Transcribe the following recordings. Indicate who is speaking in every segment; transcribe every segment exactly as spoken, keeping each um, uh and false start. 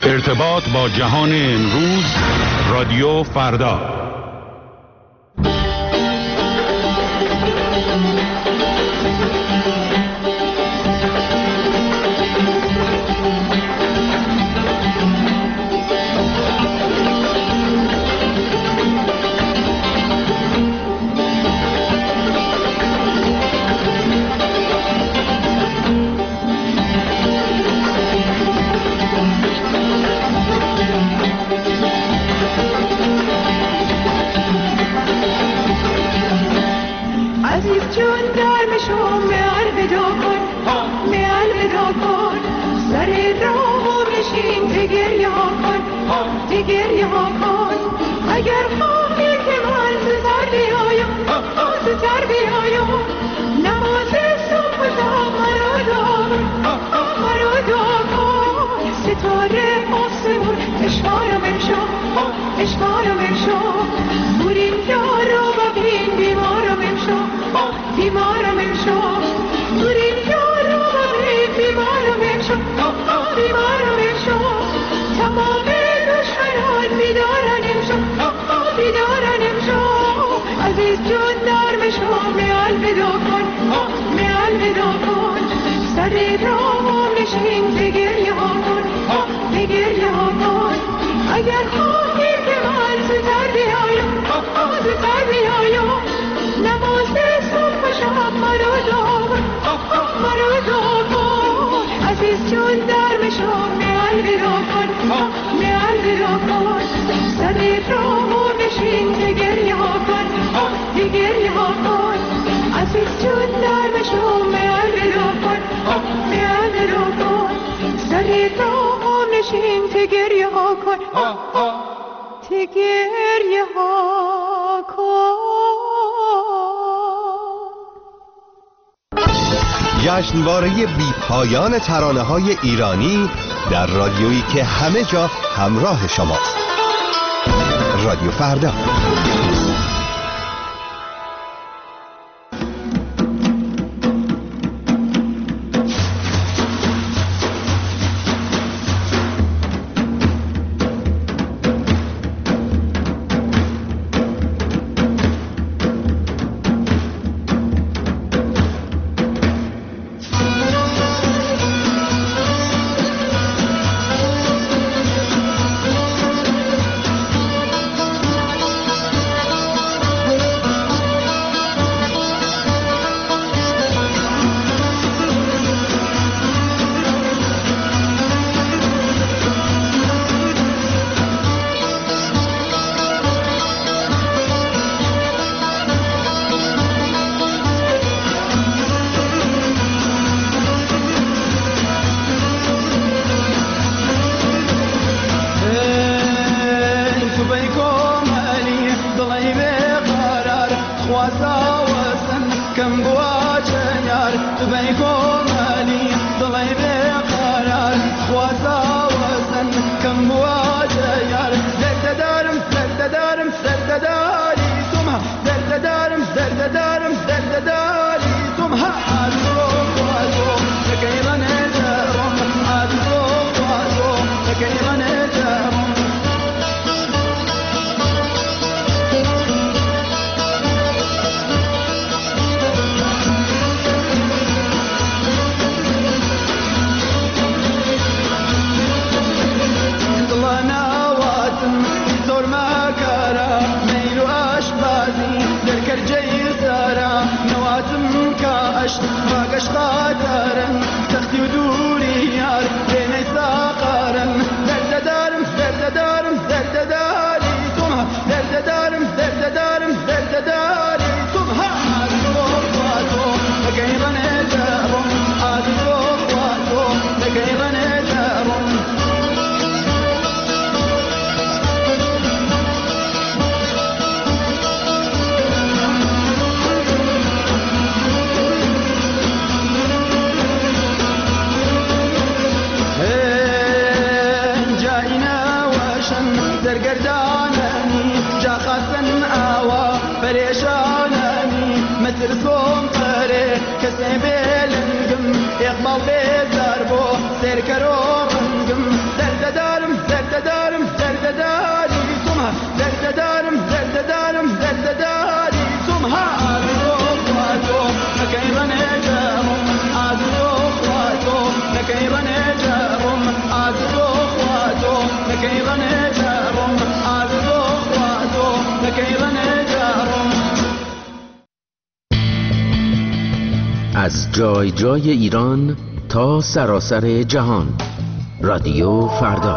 Speaker 1: ارتباط با جهان امروز، رادیو فردا.
Speaker 2: جشنواره بی پایان ترانه‌های ایرانی در رادیویی که همه جا همراه شماست. رادیو فردا.
Speaker 3: مترسوم قري كسي بيلنقم يقبل بيزربو سير كروم انقم درد دارم از جای جای ایران تا سراسر جهان. رادیو فردا.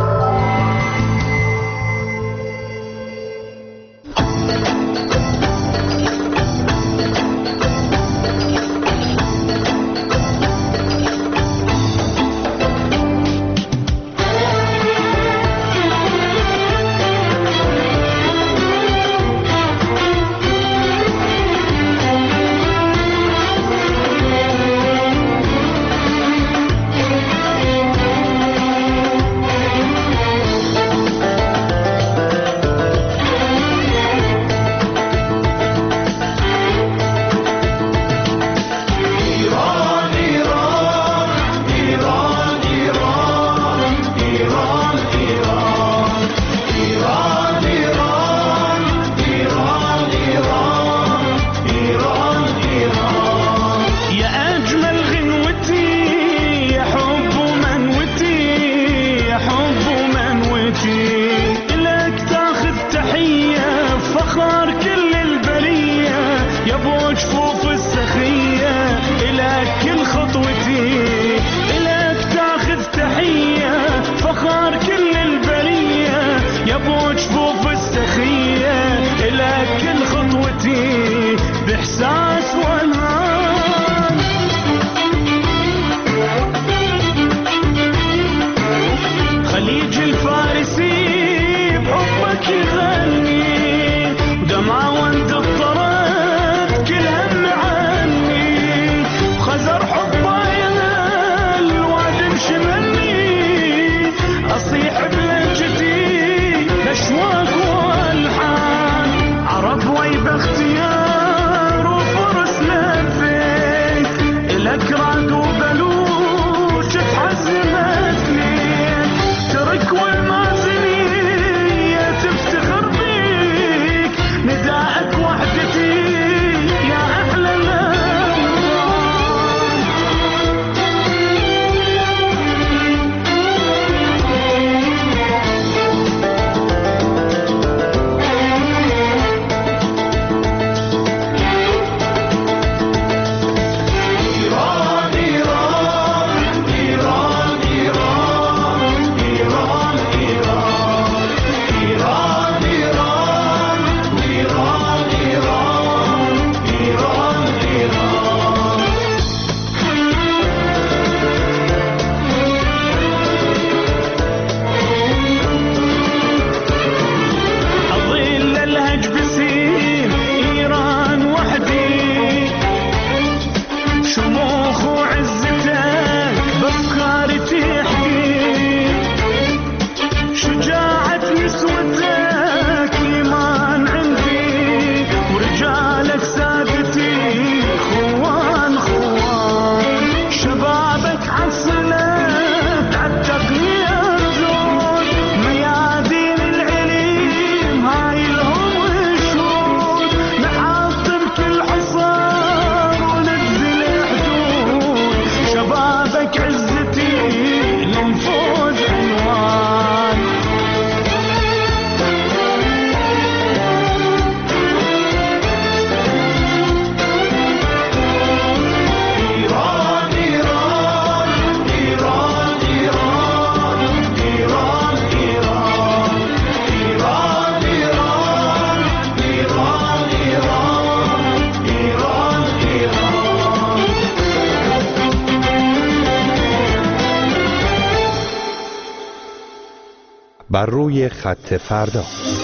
Speaker 2: بر روی خط فردا.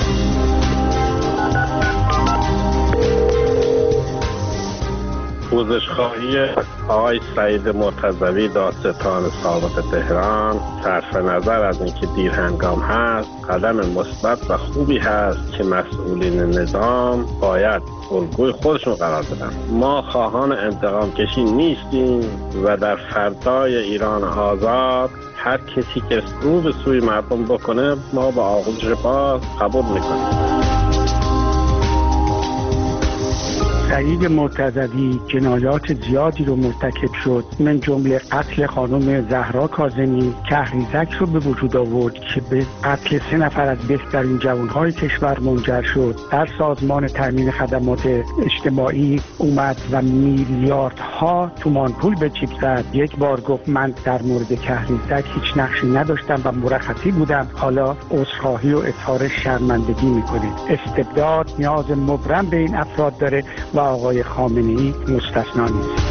Speaker 4: پوزش‌خواهی آقای سعید مرتضوی دادستان سابق تهران صرف نظر از اینکه دیر هنگام هست قدم مثبت و خوبی هست که مسئولین نظام باید الگوی خودشون قرار بدن. ما خواهان انتقام کشی نیستیم و در فردای ایران آزاد هر کسی که رو به سوی مردم بکنه ما با آغوش باز قبول میکنیم.
Speaker 5: سعید مرتضوی جنایات زیادی رو مرتکب شد، من جمله قتل خانم زهرا کاظمی کهریزک رو به وجود آورد که به قتل سه نفر از بهترین جوانهای کشور منجر شد. در سازمان تامین خدمات اجتماعی اومد و میلیاردها تومان پول به جیب زد. یک بار گفت من در مورد کهریزک هیچ نقشی نداشتم و مرخصی بودم، حالا عذرخواهی و اظهار شرمندگی میکنه. استبداد نیاز مبرم به این افراد داره و آقای خامنه‌ای مستثنا نیست.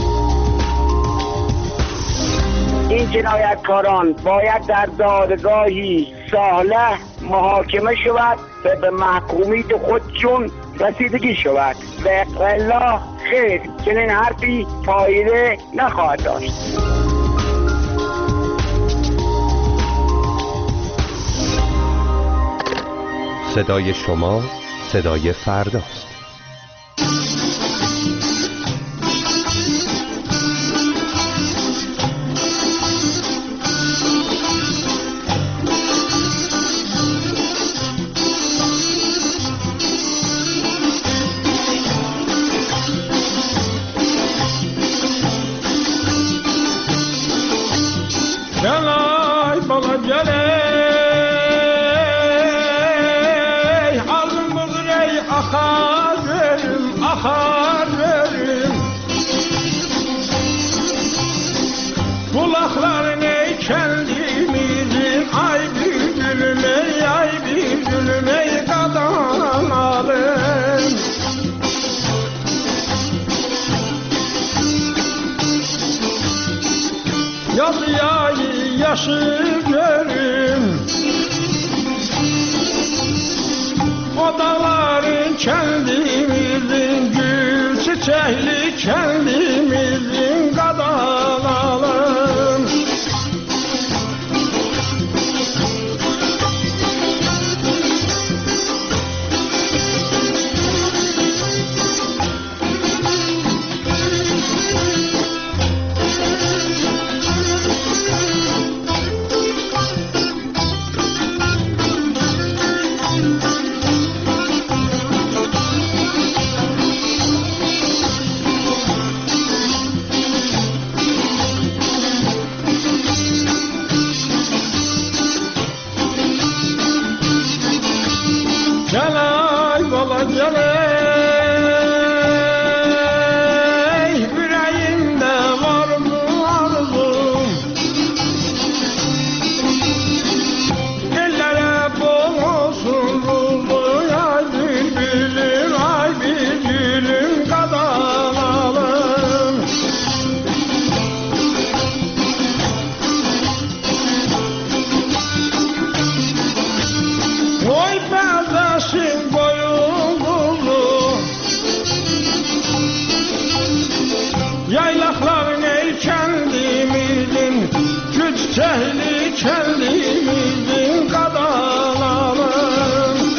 Speaker 6: این جنایتکاران باید در دادگاهی صالح محاکمه شود و به محکومیت خودشون رسیدگی شود و الا خیر چنین حرفی فایده نخواهد داشت.
Speaker 2: صدای شما صدای فرداست.
Speaker 7: Gelay bala gelay, alnımız rey akar verim, akar verim. Kulakların ey kendimizin, ay bülbülüm ey, ay bülbülüm ey kadanalım. Yazıyayı yaşı görüm, odaların kendimizin, gül çiçekli kendimizin kadanalım. Gelay bala gelay, yüreğimde var mı arzum? Ellere bol olsun ruzu, ay bülbülüm, ay bülbülüm kadanalım. Oy bezaşın boyun kuzu, yaylakların ey kendimizin, güç çehli kendimizin kadanalım.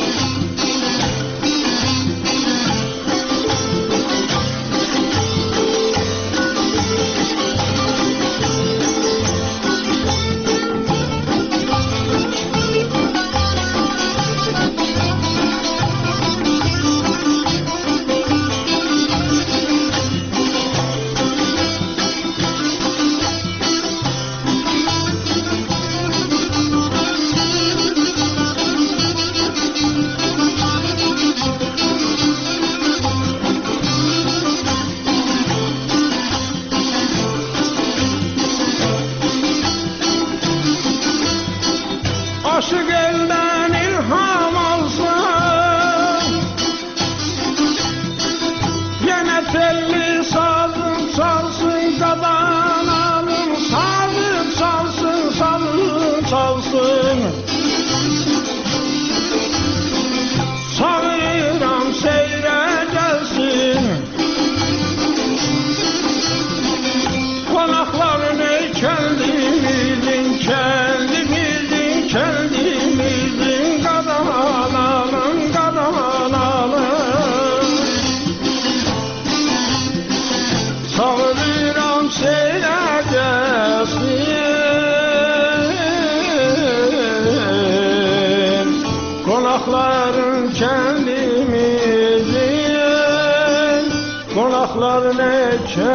Speaker 7: ayaklarını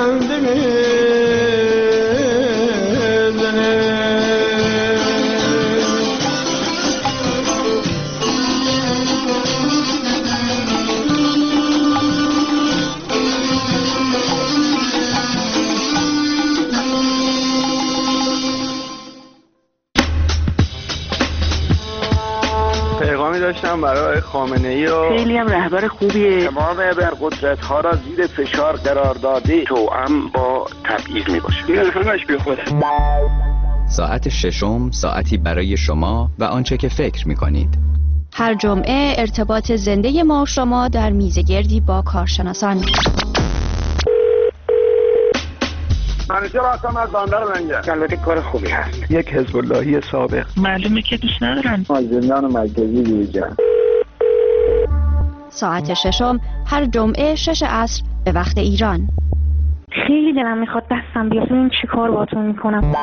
Speaker 7: kendimizin.
Speaker 8: پیغامی داشتم برای خامنه‌ای و
Speaker 6: خیلی هم رهبر خوبیه.
Speaker 8: تمام ابرقدرت‌ها را زیر فشار قرار داده توأم با تبعیض میباشه. این همش بی خوده.
Speaker 9: ساعت ششم ساعتی برای شما و آنچه که فکر می‌کنید.
Speaker 10: هر جمعه ارتباط زنده ما شما در میزگردی با کارشناسان.
Speaker 8: منیجر هستم از بندر منجر.
Speaker 6: البته کار خوبی هست.
Speaker 8: یک حزب اللهی سابق.
Speaker 6: معلومه که دوست ندارن.
Speaker 8: از زندان مرکزی بیرون.
Speaker 10: ساعت ششم هر جمعه شش عصر به وقت ایران.
Speaker 11: خیلی دلم میخواد دستم بیاد ببین چی کار باهاتون میکنم.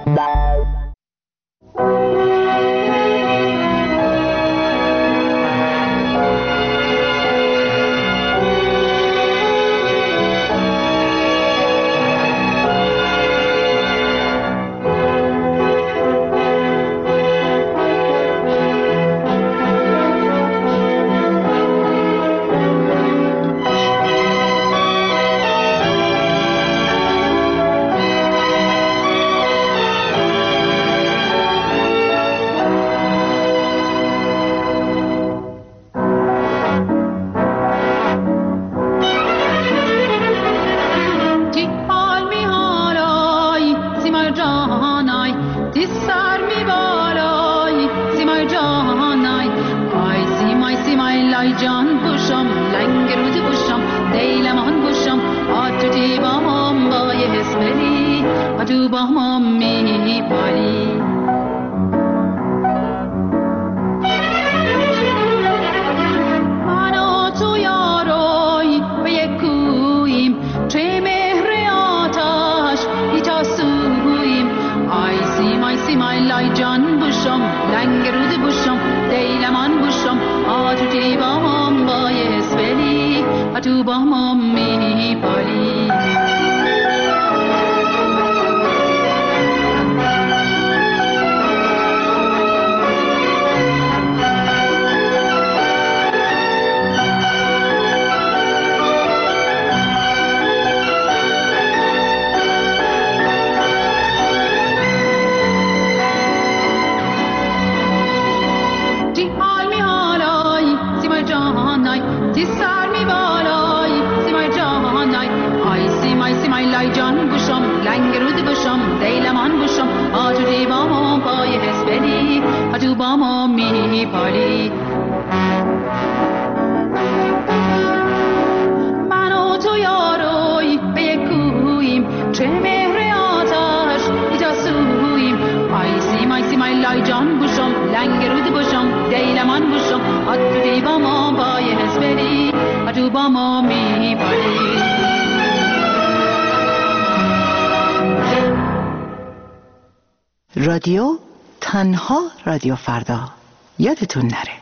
Speaker 12: رادیو تنها رادیو فردا یادتون نره.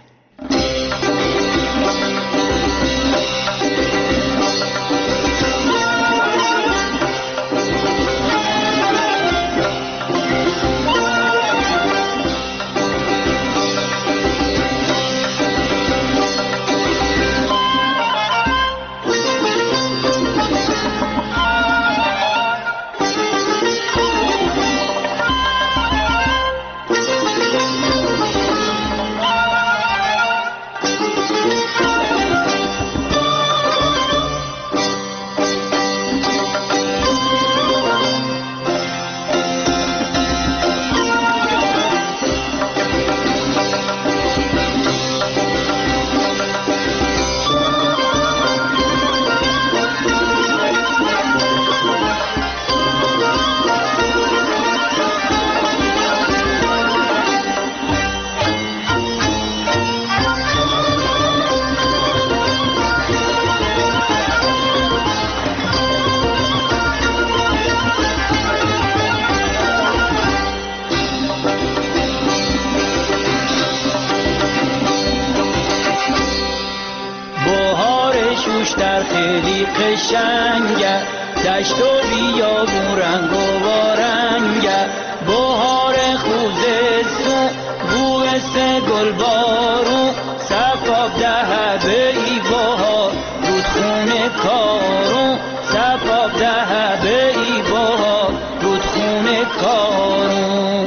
Speaker 7: خوشتر خیلی قشنگه، دشت و بیابون رنگ و بارنگه، بهار خوزستون بوست گل بارون، سفاب ده به ای بهار رودخونه کارون، سفاب ده به ای بهار رودخونه کارون.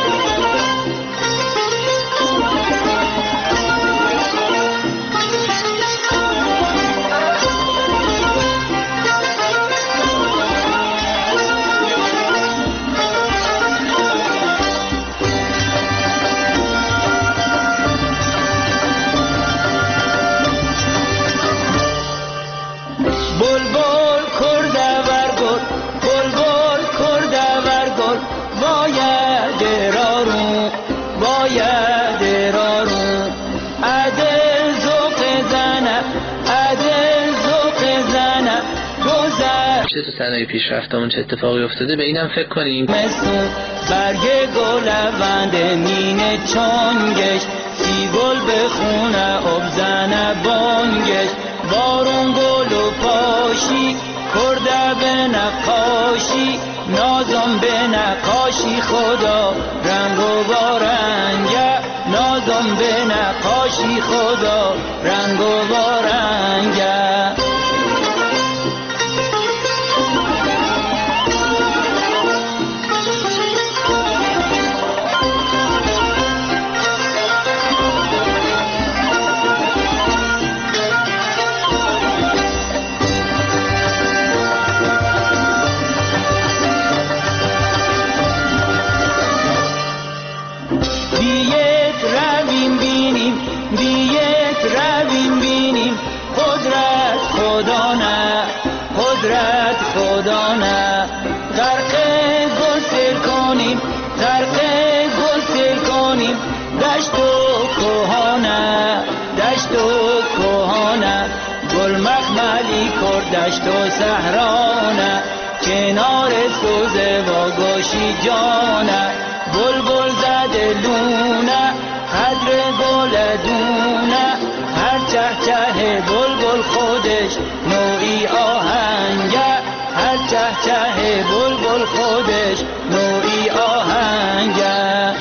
Speaker 13: تو صنایع پیشرفتمون چه اتفاقی افتاده به اینم فکر کنیم.
Speaker 7: مسون برگ گل لوند مینه چانگش، سی گل بخونه اب زنه بانگش، بارون گل و پاشی کرده به نقاشی، نازم به نقاشی خدا رنگ و بارنگه، نازم به نقاشی خدا رنگ و بارنگه. خدا نه غرق گل سیر کنیم، غرق گل سیر کنیم، دشت و کوهانه، دشت و کوهانه، گل مخملی کرد دشت و صحرانه، کنار سوزه و گوشی جانه، بلبل زده لونه قدر گل دونه، هر چه چه بلبل خودش نوعی آهنگه، هر چه چه بلبل خودش نوعی آهنگه.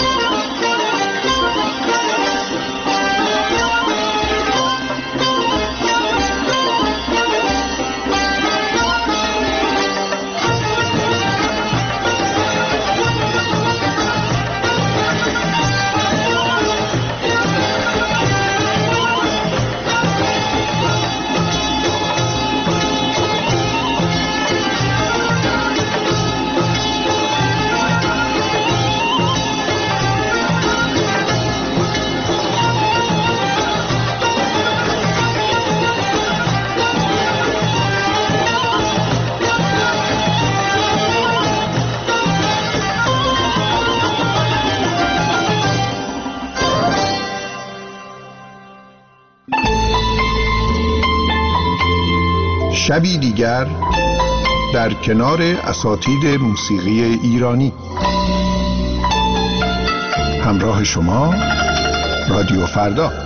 Speaker 14: شبی دیگر در کنار اساتید موسیقی ایرانی. همراه شما رادیو فردا.